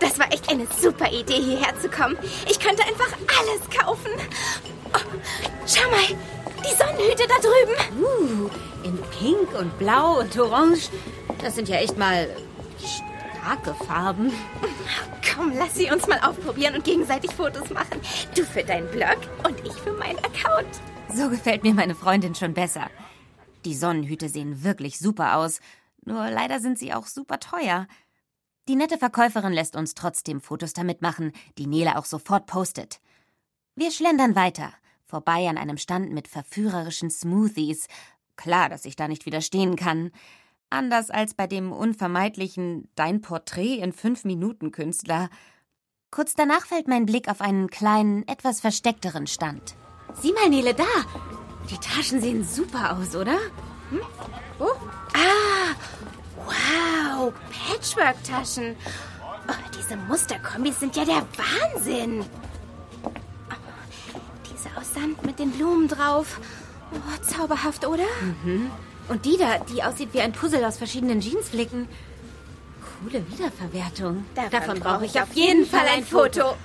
Das war echt eine super Idee, hierher zu kommen. Ich könnte einfach alles kaufen. Oh, schau mal, die Sonnenhüte da drüben. In Pink und Blau und Orange. Das sind ja echt mal starke Farben. Komm, lass sie uns mal aufprobieren und gegenseitig Fotos machen. Du für deinen Blog und ich für meinen Account. So gefällt mir meine Freundin schon besser. Die Sonnenhüte sehen wirklich super aus. Nur leider sind sie auch super teuer. Die nette Verkäuferin lässt uns trotzdem Fotos damit machen, die Nele auch sofort postet. Wir schlendern weiter, vorbei an einem Stand mit verführerischen Smoothies. Klar, dass ich da nicht widerstehen kann. Anders als bei dem unvermeidlichen Dein Porträt in 5-Minuten-Künstler. Kurz danach fällt mein Blick auf einen kleinen, etwas versteckteren Stand. Sieh mal, Nele, da! Die Taschen sehen super aus, oder? Oh. Ah, wow, Patchwork-Taschen. Oh, diese Musterkombis sind ja der Wahnsinn. Oh, diese aus Sand mit den Blumen drauf. Oh, zauberhaft, oder? Und die da, die aussieht wie ein Puzzle aus verschiedenen Jeansflicken. Coole Wiederverwertung. Davon brauche ich auf jeden Fall ein Foto.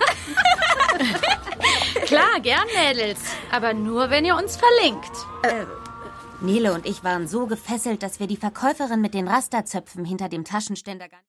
Klar, gern, Mädels. Aber nur, wenn ihr uns verlinkt. Nele und ich waren so gefesselt, dass wir die Verkäuferin mit den Rasterzöpfen hinter dem Taschenständer gar nicht...